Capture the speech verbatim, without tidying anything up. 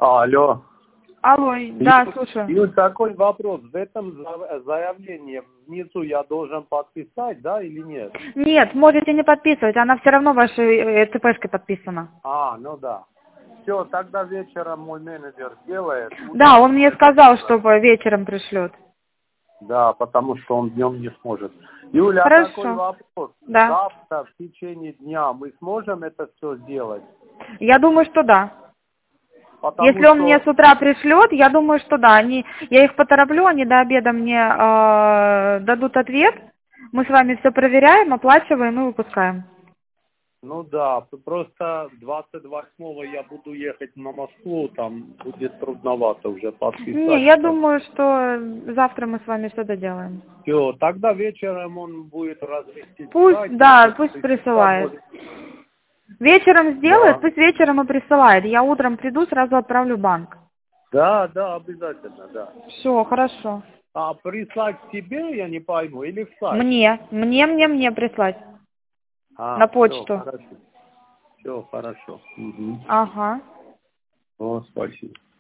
Алло. Алло, да, И, слушаю. и вот такой вопрос. В этом заявлении внизу я должен подписать, да, или нет? Нет, можете не подписывать, она все равно вашей ЦПшкой подписана. А, ну да. Все, тогда вечером мой менеджер сделает. Да, он мне сказал, что вечером пришлет. Да, потому что он днем не сможет. Юля, Хорошо. такой вопрос. Да. Завтра в течение дня мы сможем это все сделать? Я думаю, что да. Потому Если он что... мне с утра пришлет, я думаю, что да. Они, я их потороплю, они до обеда мне э, дадут ответ. Мы с вами все проверяем, оплачиваем и выпускаем. Ну да, просто двадцать восьмого я буду ехать на Москву, там будет трудновато уже подписать. Не, я думаю, что завтра мы с вами все доделаем. Все, тогда вечером он будет развести. Пусть, сайт, да, пусть присылает. Вечером сделает, Да. пусть вечером и присылает. Я утром приду, сразу отправлю в банк. Да, да, обязательно, да. Все, хорошо. А прислать тебе, я не пойму, или в сайт? Мне, мне, мне, мне прислать. А, На все, почту. хорошо. Все, хорошо. Угу. Ага. О, спасибо.